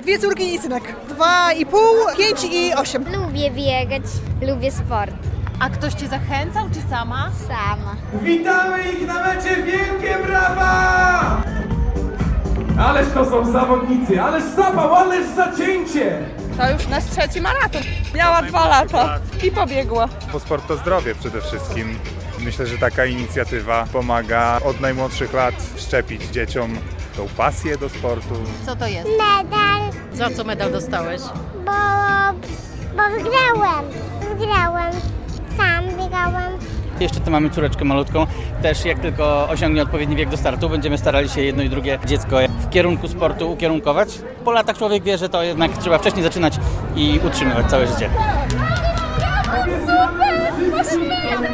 2 córki i synek. 2,5, 5 i 8. Lubię biegać, lubię sport. A ktoś cię zachęcał, czy sama? Sama. Witamy ich na mecie, wielkie brawa! Ależ to są zawodnicy, ależ zapał, ależ zacięcie! To już nasz 3. maraton. Miała 2 lata i pobiegła. Bo sport to zdrowie przede wszystkim. Myślę, że taka inicjatywa pomaga od najmłodszych lat wszczepić dzieciom tą pasję do sportu. Co to jest? Medal, Za co medal dostałeś? bo wygrałem. Sam biegałem. Jeszcze tu mamy córeczkę malutką. Też jak tylko osiągnie odpowiedni wiek do startu, będziemy starali się jedno i drugie dziecko w kierunku sportu ukierunkować. Po latach człowiek wie, że to jednak trzeba wcześniej zaczynać i utrzymywać całe życie.